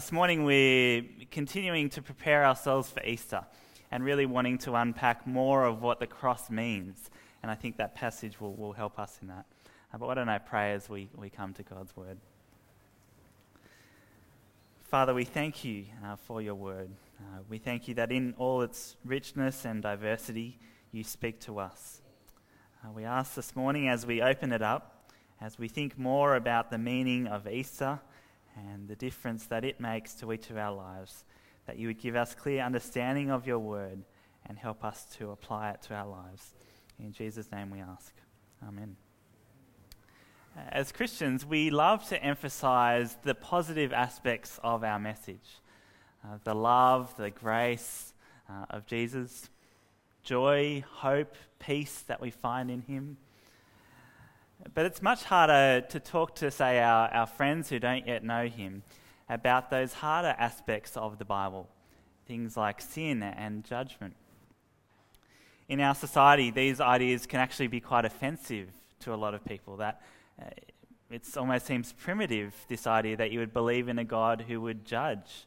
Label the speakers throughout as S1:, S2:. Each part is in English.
S1: This morning we're continuing to prepare ourselves for Easter and really wanting to unpack more of what the cross means. And I think that passage will help us in that. But why don't I pray as we come to God's word. Father, we thank you for your word. We thank you that in all its richness and diversity, you speak to us. We ask this morning as we open it up, as we think more about the meaning of Easter and the difference that it makes to each of our lives, that you would give us clear understanding of your word and help us to apply it to our lives. In Jesus' name we ask. Amen. As Christians, we love to emphasize the positive aspects of our message. The love, the grace of Jesus, joy, hope, peace that we find in him. But it's much harder to talk to, say, our friends who don't yet know him about those harder aspects of the Bible, things like sin and judgment. In our society, these ideas can actually be quite offensive to a lot of people, that it almost seems primitive, this idea that you would believe in a God who would judge.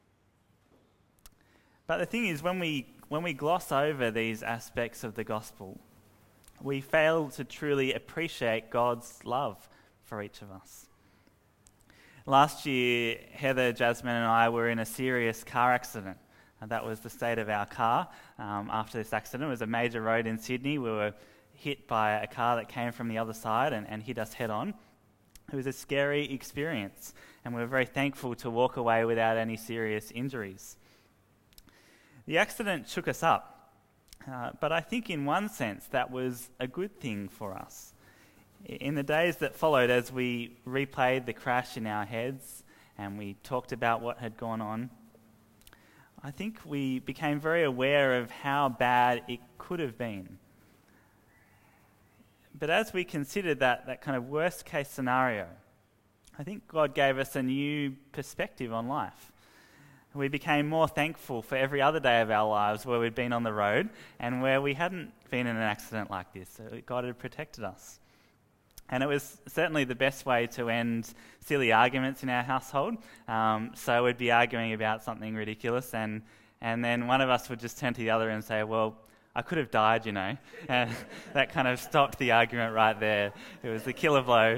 S1: But the thing is, when we gloss over these aspects of the gospel, we fail to truly appreciate God's love for each of us. Last year, Heather, Jasmine and I were in a serious car accident. And that was the state of our car after this accident. It was a major road in Sydney. We were hit by a car that came from the other side and hit us head on. It was a scary experience, and we were very thankful to walk away without any serious injuries. The accident shook us up. But I think in one sense that was a good thing for us. In the days that followed, as we replayed the crash in our heads and we talked about what had gone on, I think we became very aware of how bad it could have been. But as we considered that kind of worst case scenario, I think God gave us a new perspective on life. We became more thankful for every other day of our lives where we'd been on the road and where we hadn't been in an accident like this. God had protected us. And it was certainly the best way to end silly arguments in our household. So we'd be arguing about something ridiculous and then one of us would just turn to the other and say, well, I could have died, you know. And that kind of stopped the argument right there. It was the killer blow.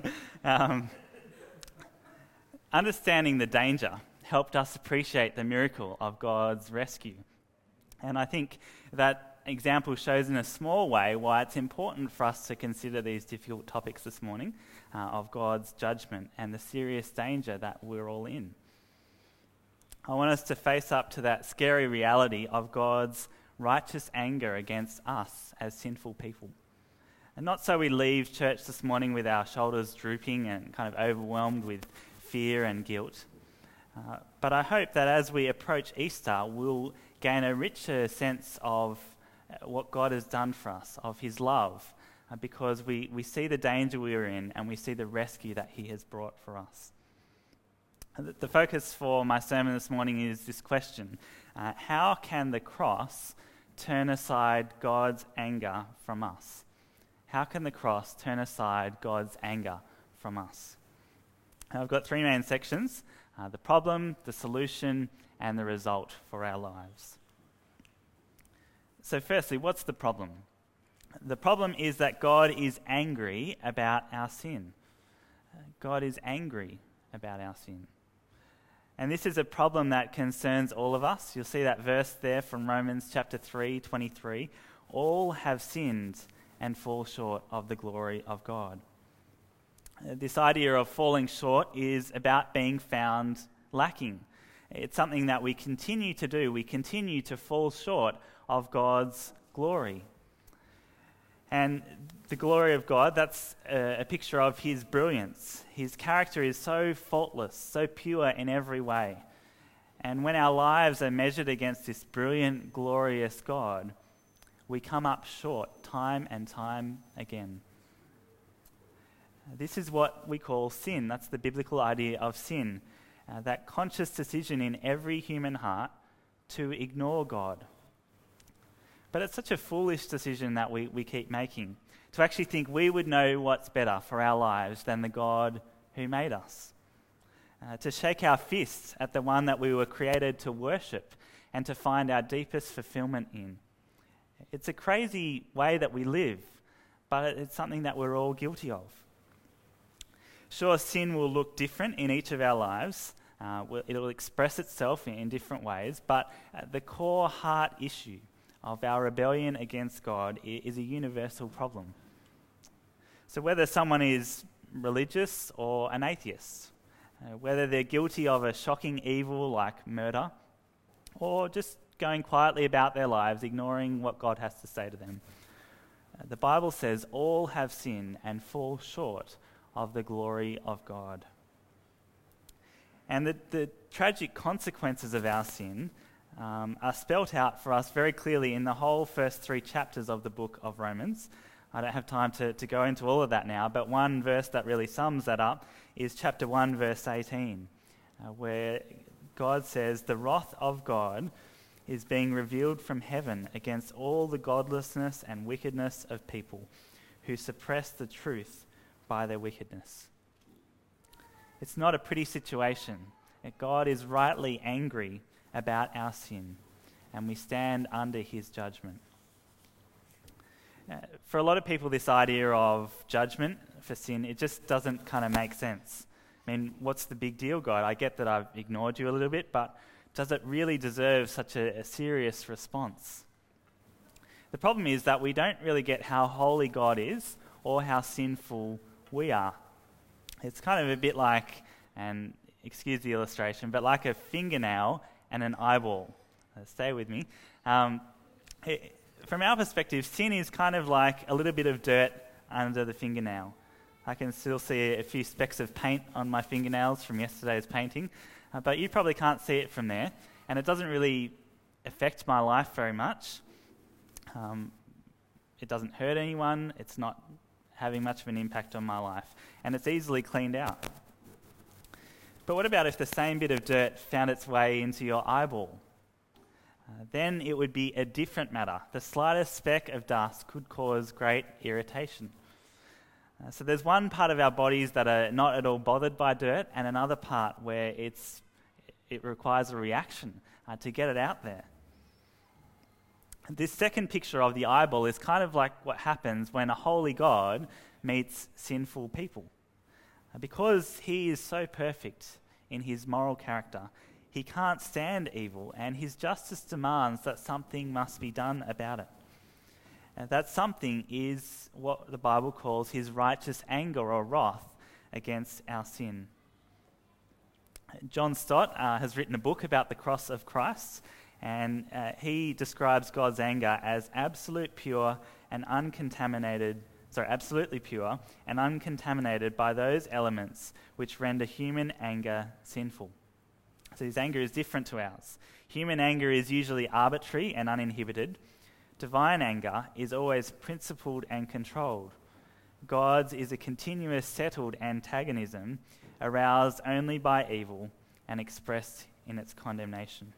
S1: Understanding the danger helped us appreciate the miracle of God's rescue. And I think that example shows in a small way why it's important for us to consider these difficult topics this morning of God's judgment and the serious danger that we're all in. I want us to face up to that scary reality of God's righteous anger against us as sinful people. And not so we leave church this morning with our shoulders drooping and kind of overwhelmed with fear and guilt. But I hope that as we approach Easter, we'll gain a richer sense of what God has done for us, of his love, because we see the danger we are in and we see the rescue that he has brought for us. The focus for my sermon this morning is this question: how can the cross turn aside God's anger from us? How can the cross turn aside God's anger from us? I've got three main sections: the problem, the solution, and the result for our lives. So firstly, what's the problem? The problem is that God is angry about our sin. God is angry about our sin. And this is a problem that concerns all of us. You'll see that verse there from Romans chapter 3:23. All have sinned and fall short of the glory of God. This idea of falling short is about being found lacking. It's something that we continue to do. We continue to fall short of God's glory. And the glory of God, that's a picture of his brilliance. His character is so faultless, so pure in every way. And when our lives are measured against this brilliant, glorious God, we come up short time and time again. This is what we call sin. That's the biblical idea of sin. That conscious decision in every human heart to ignore God. But it's such a foolish decision that we keep making, to actually think we would know what's better for our lives than the God who made us. to shake our fists at the one that we were created to worship and to find our deepest fulfillment in. It's a crazy way that we live, but it's something that we're all guilty of. Sure, sin will look different in each of our lives. It'll express itself in different ways, but the core heart issue of our rebellion against God is a universal problem. So whether someone is religious or an atheist, whether they're guilty of a shocking evil like murder, or just going quietly about their lives, ignoring what God has to say to them, the Bible says all have sinned and fall short of the glory of God. And the tragic consequences of our sin are spelt out for us very clearly in the whole first 3 chapters of the book of Romans. I don't have time to go into all of that now, but one verse that really sums that up is chapter 1, verse 18, where God says, "The wrath of God is being revealed from heaven against all the godlessness and wickedness of people who suppress the truth by their wickedness." It's not a pretty situation. God is rightly angry about our sin, and we stand under his judgment. For a lot of people, this idea of judgment for sin, it just doesn't kind of make sense. I mean, what's the big deal, God? I get that I've ignored you a little bit, but does it really deserve such a serious response? The problem is that we don't really get how holy God is or how sinful we are. It's kind of a bit like, and excuse the illustration, but like a fingernail and an eyeball. Stay with me. From our perspective, sin is kind of like a little bit of dirt under the fingernail. I can still see a few specks of paint on my fingernails from yesterday's painting, but you probably can't see it from there, and it doesn't really affect my life very much. It doesn't hurt anyone, it's not having much of an impact on my life, and it's easily cleaned out. But what about if the same bit of dirt found its way into your eyeball? Then it would be a different matter. The slightest speck of dust could cause great irritation. So there's one part of our bodies that are not at all bothered by dirt, and another part where it requires a reaction to get it out there. This second picture of the eyeball is kind of like what happens when a holy God meets sinful people. Because he is so perfect in his moral character, he can't stand evil, and his justice demands that something must be done about it. And that something is what the Bible calls his righteous anger or wrath against our sin. John Stott has written a book about the cross of Christ, and he describes God's anger as absolutely pure and uncontaminated by those elements which render human anger sinful. So his anger is different to ours. Human anger is usually arbitrary and uninhibited. Divine anger is always principled and controlled. God's is a continuous settled antagonism aroused only by evil and expressed in its condemnation.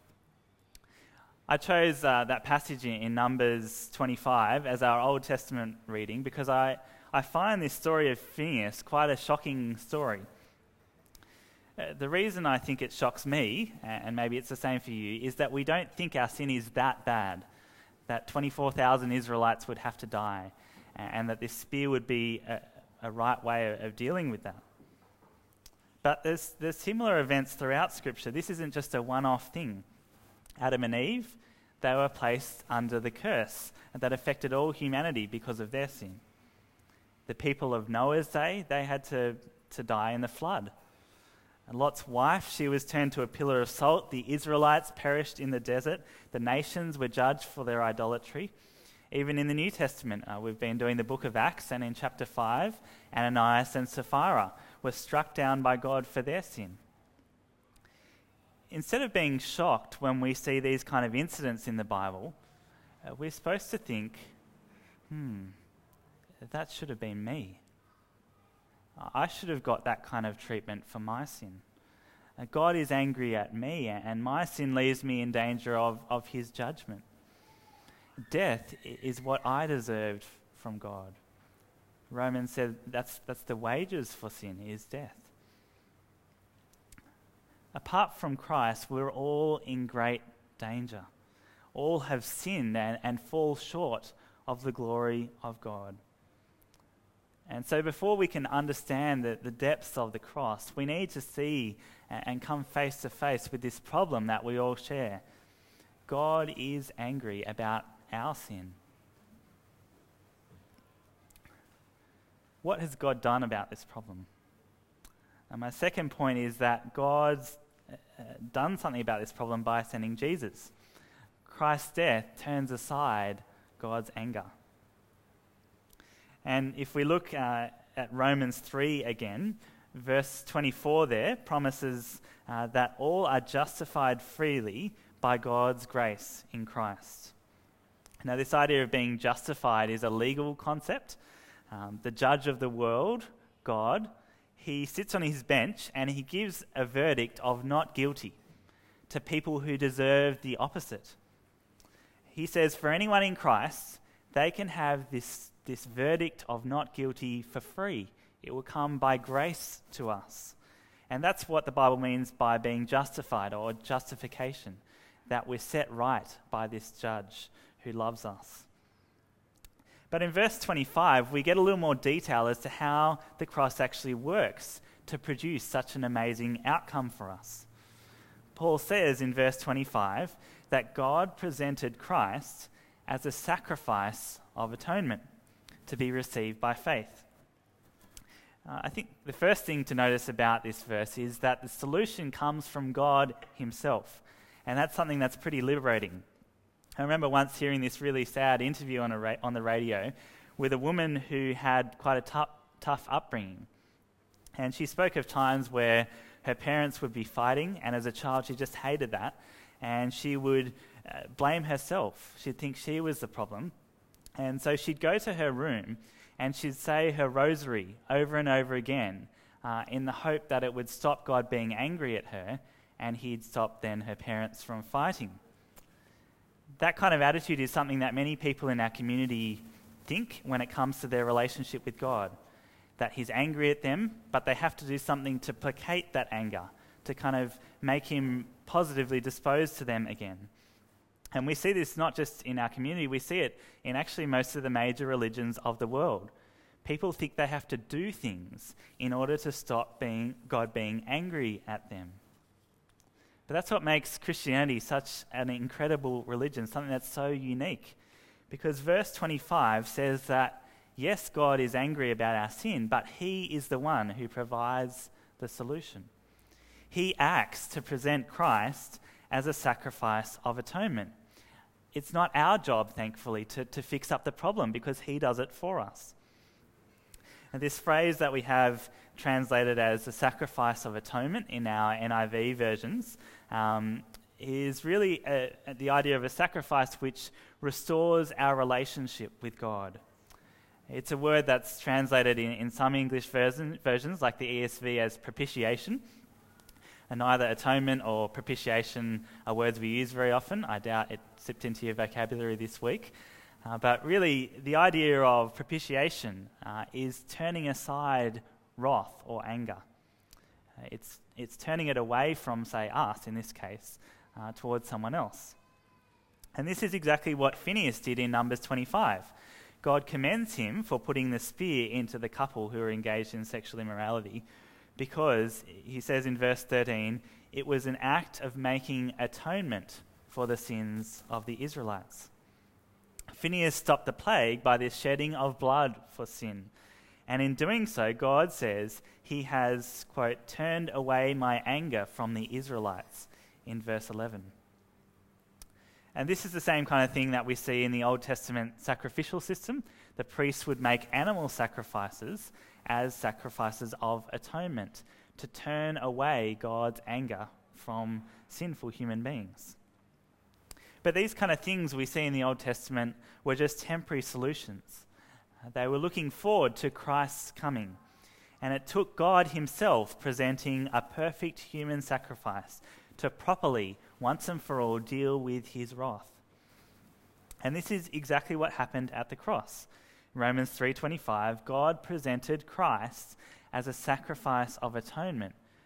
S1: I chose that passage in Numbers 25 as our Old Testament reading because I find this story of Phinehas quite a shocking story. The reason I think it shocks me, and maybe it's the same for you, is that we don't think our sin is that bad, that 24,000 Israelites would have to die, and that this spear would be a right way of dealing with that. But there's similar events throughout Scripture. This isn't just a one-off thing. Adam and Eve, they were placed under the curse that affected all humanity because of their sin. The people of Noah's day, they had to die in the flood. And Lot's wife, she was turned to a pillar of salt. The Israelites perished in the desert. The nations were judged for their idolatry. Even in the New Testament, we've been doing the book of Acts, and in chapter 5, Ananias and Sapphira were struck down by God for their sin. Instead of being shocked when we see these kind of incidents in the Bible, we're supposed to think, that should have been me. I should have got that kind of treatment for my sin. God is angry at me, and my sin leaves me in danger of his judgment. Death is what I deserved from God. Romans said that's the wages for sin is death. Apart from Christ, we're all in great danger. All have sinned and fall short of the glory of God. And so before we can understand the depths of the cross, we need to see and come face to face with this problem that we all share. God is angry about our sin. What has God done about this problem? And my second point is that God's done something about this problem by sending Jesus. Christ's death turns aside God's anger. And if we look at Romans 3 again, verse 24 there promises that all are justified freely by God's grace in Christ. Now, this idea of being justified is a legal concept. The judge of the world, God, he sits on his bench and he gives a verdict of not guilty to people who deserve the opposite. He says for anyone in Christ, they can have this verdict of not guilty for free. It will come by grace to us. And that's what the Bible means by being justified, or justification, that we're set right by this judge who loves us. But in verse 25, we get a little more detail as to how the cross actually works to produce such an amazing outcome for us. Paul says in verse 25 that God presented Christ as a sacrifice of atonement to be received by faith. I think the first thing to notice about this verse is that the solution comes from God himself, and that's something that's pretty liberating. I remember once hearing this really sad interview on the radio with a woman who had quite a tough upbringing. And she spoke of times where her parents would be fighting, and as a child she just hated that, and she would blame herself. She'd think she was the problem. And so she'd go to her room and she'd say her rosary over and over again in the hope that it would stop God being angry at her, and he'd stop then her parents from fighting. That kind of attitude is something that many people in our community think when it comes to their relationship with God, that he's angry at them, but they have to do something to placate that anger, to kind of make him positively disposed to them again. And we see this not just in our community, we see it in actually most of the major religions of the world. People think they have to do things in order to stop God being angry at them. But that's what makes Christianity such an incredible religion, something that's so unique. Because verse 25 says that, yes, God is angry about our sin, but he is the one who provides the solution. He acts to present Christ as a sacrifice of atonement. It's not our job, thankfully, to fix up the problem, because he does it for us. And this phrase that we have translated as the sacrifice of atonement in our NIV versions is really the idea of a sacrifice which restores our relationship with God. It's a word that's translated in some English versions, like the ESV, as propitiation. And neither atonement or propitiation are words we use very often. I doubt it slipped into your vocabulary this week. But really, the idea of propitiation is turning aside wrath or anger. It's turning it away from, say, us in this case, towards someone else. And this is exactly what Phinehas did in Numbers 25. God commends him for putting the spear into the couple who are engaged in sexual immorality, because, he says in verse 13, it was an act of making atonement for the sins of the Israelites. Phinehas stopped the plague by this shedding of blood for sin. And in doing so, God says he has, quote, turned away my anger from the Israelites, in verse 11. And this is the same kind of thing that we see in the Old Testament sacrificial system. The priests would make animal sacrifices as sacrifices of atonement to turn away God's anger from sinful human beings. But these kind of things we see in the Old Testament were just temporary solutions. They were looking forward to Christ's coming. And it took God himself presenting a perfect human sacrifice to properly, once and for all, deal with his wrath. And this is exactly what happened at the cross. Romans 3:25, God presented Christ as a sacrifice of atonement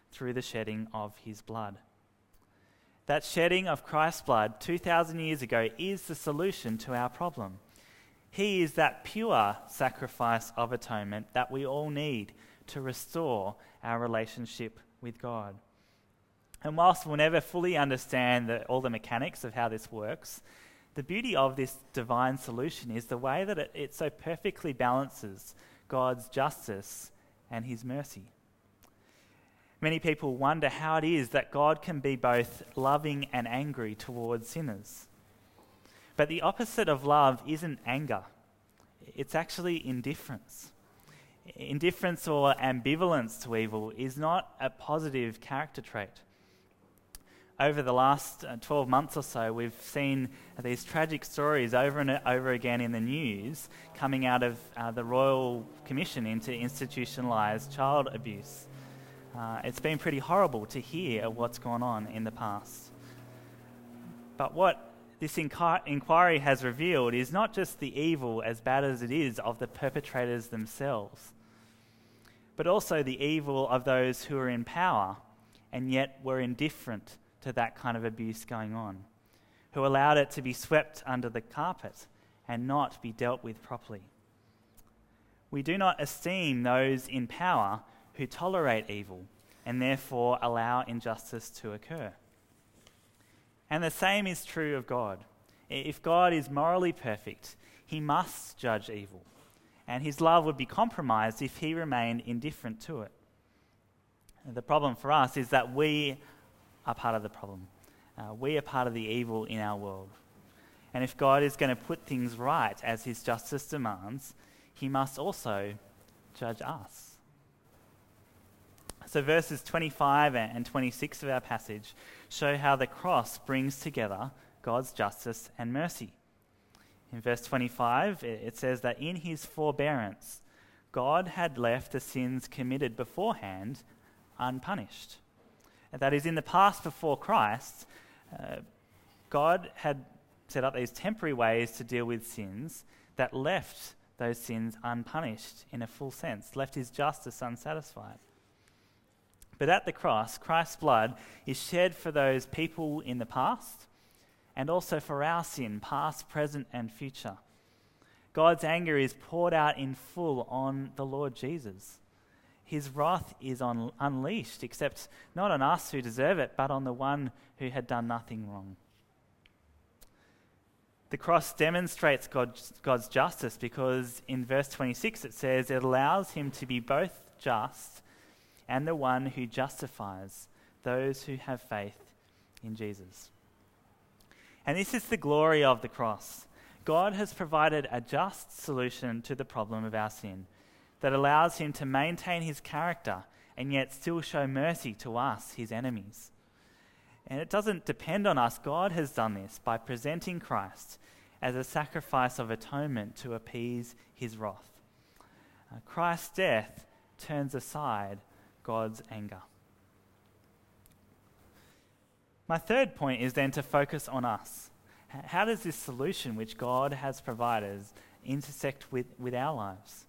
S1: through the shedding of his blood. That shedding of Christ's blood 2,000 years ago is the solution to our problem. He is that pure sacrifice of atonement that we all need to restore our relationship with God. And whilst we'll never fully understand all the mechanics of how this works, the beauty of this divine solution is the way that it so perfectly balances God's justice and his mercy. Many people wonder how it is that God can be both loving and angry towards sinners. But the opposite of love isn't anger. It's actually indifference. Indifference or ambivalence to evil is not a positive character trait. Over the last 12 months or so, we've seen these tragic stories over and over again in the news coming out of the Royal Commission into institutionalised child abuse. It's been pretty horrible to hear what's gone on in the past. But what this inquiry has revealed is not just the evil, as bad as it is, of the perpetrators themselves, but also the evil of those who are in power and yet were indifferent to that kind of abuse going on, who allowed it to be swept under the carpet and not be dealt with properly. We do not esteem those in power who tolerate evil and therefore allow injustice to occur. And the same is true of God. If God is morally perfect, he must judge evil, and his love would be compromised if he remained indifferent to it. The problem for us is that we are part of the problem. We are part of the evil in our world. And if God is going to put things right as his justice demands, he must also judge us. So verses 25 and 26 of our passage show how the cross brings together God's justice and mercy. In verse 25, it says that in his forbearance, God had left the sins committed beforehand unpunished. And that is, in the past before Christ, God had set up these temporary ways to deal with sins that left those sins unpunished in a full sense, left his justice unsatisfied. But at the cross, Christ's blood is shed for those people in the past and also for our sin, past, present, and future. God's anger is poured out in full on the Lord Jesus. His wrath is unleashed, except not on us who deserve it, but on the one who had done nothing wrong. The cross demonstrates God's justice because in verse 26 it says it allows him to be both just and the one who justifies those who have faith in Jesus. And this is the glory of the cross. God has provided a just solution to the problem of our sin that allows him to maintain his character and yet still show mercy to us, his enemies. And it doesn't depend on us. God has done this by presenting Christ as a sacrifice of atonement to appease his wrath. Christ's death turns aside God's anger. My third point is then to focus on us. How does this solution which God has provided intersect with our lives?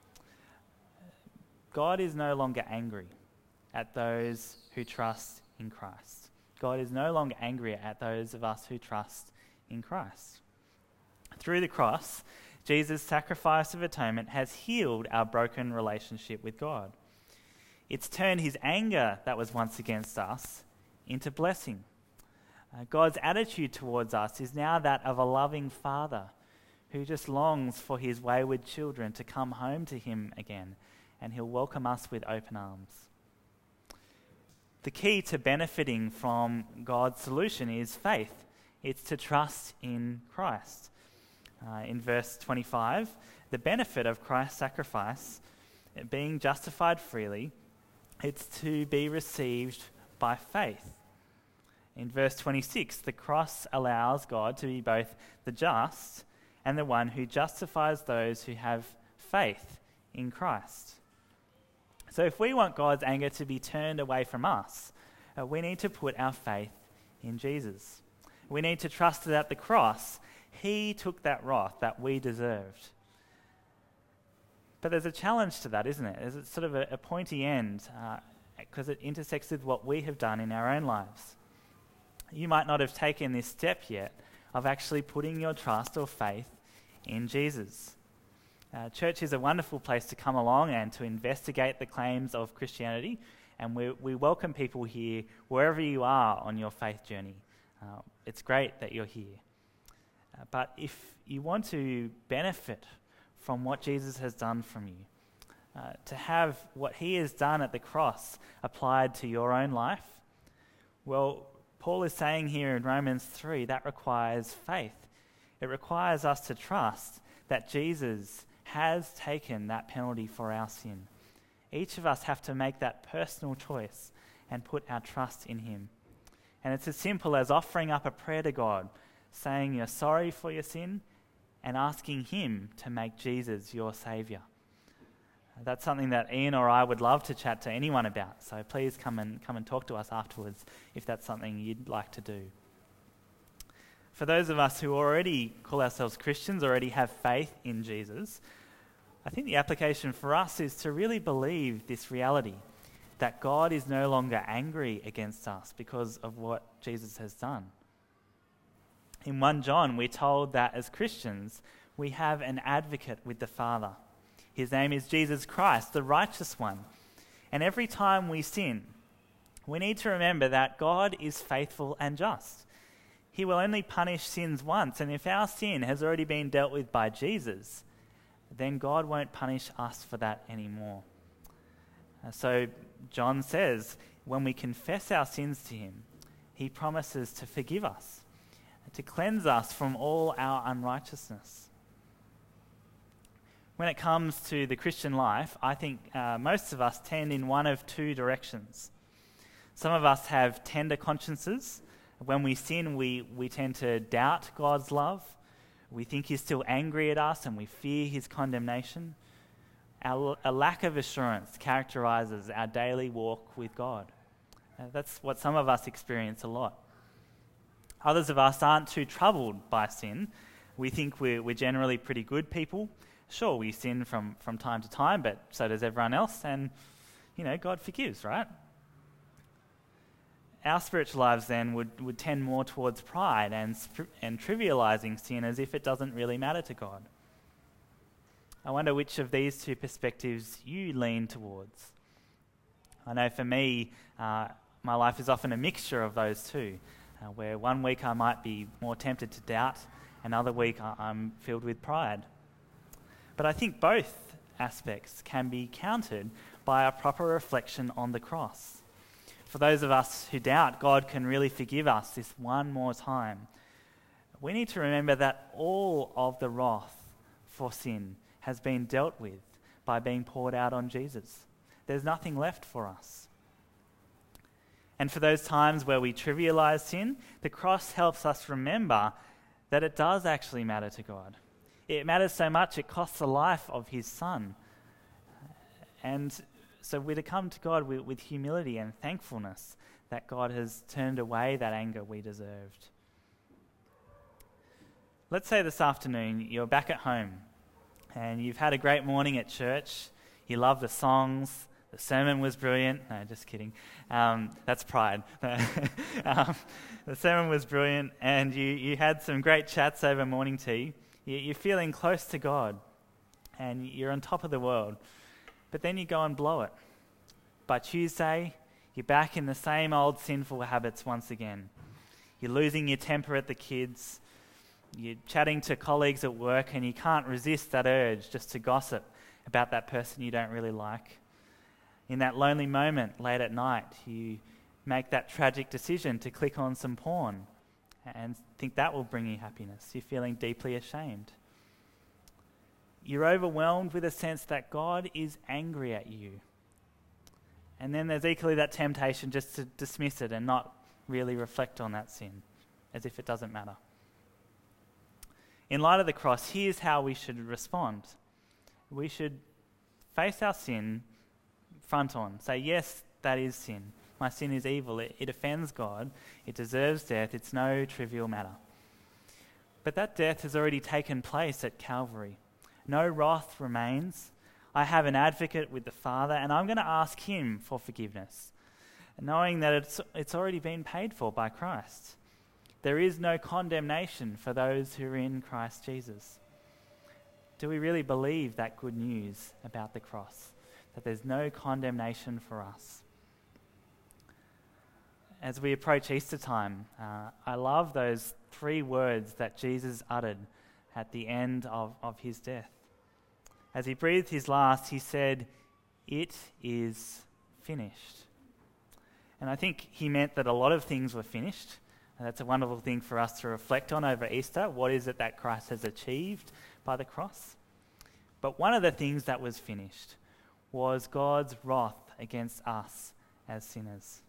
S1: God is no longer angry at those who trust in Christ. God is no longer angry at those of us who trust in Christ. Through the cross, Jesus' sacrifice of atonement has healed our broken relationship with God. It's turned his anger that was once against us into blessing. God's attitude towards us is now that of a loving father who just longs for his wayward children to come home to him again, and he'll welcome us with open arms. The key to benefiting from God's solution is faith. It's to trust in Christ. In verse 25, the benefit of Christ's sacrifice, being justified freely, it's to be received by faith. In verse 26, the cross allows God to be both the just and the one who justifies those who have faith in Christ. So if we want God's anger to be turned away from us, we need to put our faith in Jesus. We need to trust that at the cross, he took that wrath that we deserved. But there's a challenge to that, isn't it? There's sort of a pointy end. because it intersects with what we have done in our own lives. You might not have taken this step yet of actually putting your trust or faith in Jesus. Church is a wonderful place to come along and to investigate the claims of Christianity, and we welcome people here wherever you are on your faith journey. It's great that you're here. But if you want to benefit from what Jesus has done from you, to have what he has done at the cross applied to your own life, well, Paul is saying here in Romans 3 that requires faith. It requires us to trust that Jesus has taken that penalty for our sin. Each of us have to make that personal choice and put our trust in him. And it's as simple as offering up a prayer to God, saying you're sorry for your sin and asking him to make Jesus your Saviour. That's something that Ian or I would love to chat to anyone about. So please come and talk to us afterwards if that's something you'd like to do. For those of us who already call ourselves Christians, already have faith in Jesus, I think the application for us is to really believe this reality, that God is no longer angry against us because of what Jesus has done. In 1 John, we're told that as Christians, we have an advocate with the Father. His name is Jesus Christ, the righteous one. And every time we sin, we need to remember that God is faithful and just. He will only punish sins once, and if our sin has already been dealt with by Jesus, then God won't punish us for that anymore. So John says, when we confess our sins to him, he promises to forgive us, to cleanse us from all our unrighteousness. When it comes to the Christian life, I think most of us tend in one of two directions. Some of us have tender consciences. When we sin, we tend to doubt God's love. We think he's still angry at us and we fear his condemnation. A lack of assurance characterizes our daily walk with God. That's what some of us experience a lot. Others of us aren't too troubled by sin. We think we're generally pretty good people. Sure, we sin from time to time, but so does everyone else, and, God forgives, right? Our spiritual lives then would tend more towards pride and trivializing sin as if it doesn't really matter to God. I wonder which of these two perspectives you lean towards. I know for me, my life is often a mixture of those two, where one week I might be more tempted to doubt, another week I'm filled with pride. But I think both aspects can be countered by a proper reflection on the cross. For those of us who doubt God can really forgive us this one more time, we need to remember that all of the wrath for sin has been dealt with by being poured out on Jesus. There's nothing left for us. And for those times where we trivialize sin, the cross helps us remember that it does actually matter to God. It matters so much it costs the life of his Son. And so we're to come to God with humility and thankfulness that God has turned away that anger we deserved. Let's say this afternoon you're back at home and you've had a great morning at church. You love the songs. The sermon was brilliant. No, just kidding. That's pride. The sermon was brilliant and you had some great chats over morning tea. You're feeling close to God and you're on top of the world. But then you go and blow it. By Tuesday, you're back in the same old sinful habits once again. You're losing your temper at the kids. You're chatting to colleagues at work and you can't resist that urge just to gossip about that person you don't really like. In that lonely moment late at night, you make that tragic decision to click on some porn and think that will bring you happiness. You're feeling deeply ashamed. You're overwhelmed with a sense that God is angry at you. And then there's equally that temptation just to dismiss it and not really reflect on that sin, as if it doesn't matter. In light of the cross, here's how we should respond. We should face our sin front on. Say, yes, that is sin. My sin is evil. It offends God. It deserves death. It's no trivial matter. But that death has already taken place at Calvary. No wrath remains. I have an advocate with the Father, and I'm going to ask him for forgiveness. knowing that it's already been paid for by Christ. There is no condemnation for those who are in Christ Jesus. Do we really believe that good news about the cross? That there's no condemnation for us? As we approach Easter time, I love those 3 words that Jesus uttered at the end of his death. As he breathed his last, he said, "It is finished." And I think he meant that a lot of things were finished. And that's a wonderful thing for us to reflect on over Easter. What is it that Christ has achieved by the cross? But one of the things that was finished was God's wrath against us as sinners.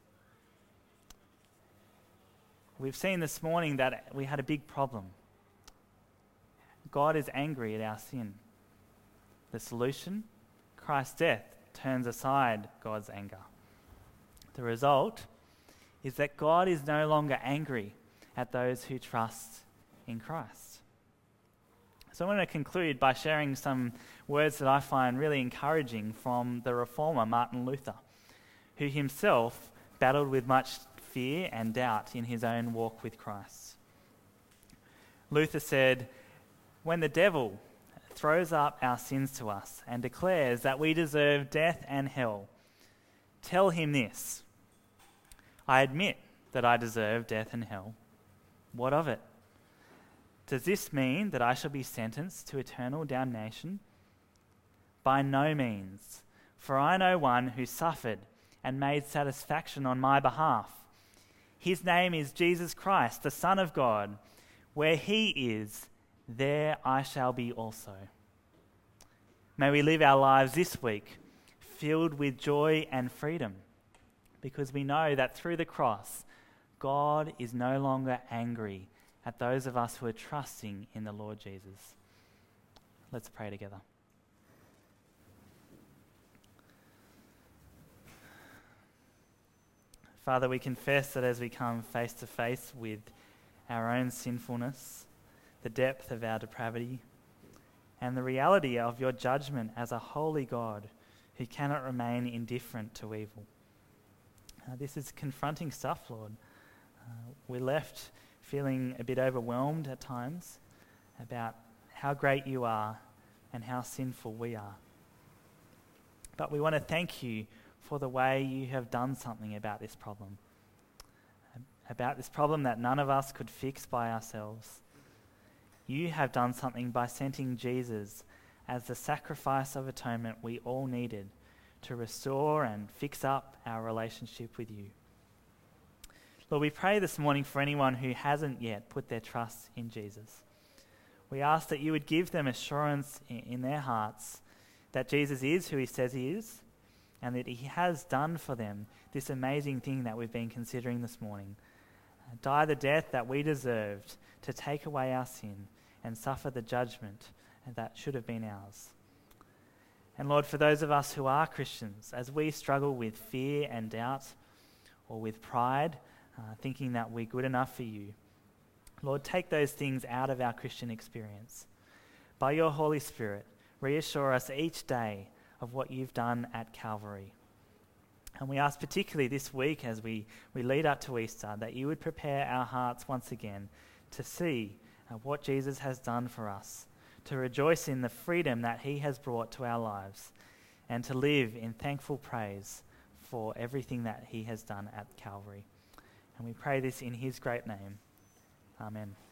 S1: We've seen this morning that we had a big problem. God is angry at our sin. The solution? Christ's death turns aside God's anger. The result is that God is no longer angry at those who trust in Christ. So I want to conclude by sharing some words that I find really encouraging from the reformer Martin Luther, who himself battled with much fear and doubt in his own walk with Christ. Luther said, "When the devil throws up our sins to us and declares that we deserve death and hell, tell him this: I admit that I deserve death and hell. What of it? Does this mean that I shall be sentenced to eternal damnation? By no means, for I know one who suffered and made satisfaction on my behalf. His name is Jesus Christ, the Son of God. Where he is, there I shall be also." May we live our lives this week filled with joy and freedom, because we know that through the cross, God is no longer angry at those of us who are trusting in the Lord Jesus. Let's pray together. Father, we confess that as we come face to face with our own sinfulness, the depth of our depravity, and the reality of your judgment as a holy God who cannot remain indifferent to evil. This is confronting stuff, Lord. We're left feeling a bit overwhelmed at times about how great you are and how sinful we are. But we want to thank you for the way you have done something about this problem that none of us could fix by ourselves. You have done something by sending Jesus as the sacrifice of atonement we all needed to restore and fix up our relationship with you. Lord, we pray this morning for anyone who hasn't yet put their trust in Jesus. We ask that you would give them assurance in their hearts that Jesus is who he says he is, and that he has done for them this amazing thing that we've been considering this morning. Die the death that we deserved to take away our sin and suffer the judgment that should have been ours. And Lord, for those of us who are Christians, as we struggle with fear and doubt or with pride, thinking that we're good enough for you, Lord, take those things out of our Christian experience. By your Holy Spirit, reassure us each day of what you've done at Calvary. And we ask particularly this week as we lead up to Easter that you would prepare our hearts once again to see what Jesus has done for us, to rejoice in the freedom that he has brought to our lives, and to live in thankful praise for everything that he has done at Calvary. And we pray this in his great name. Amen.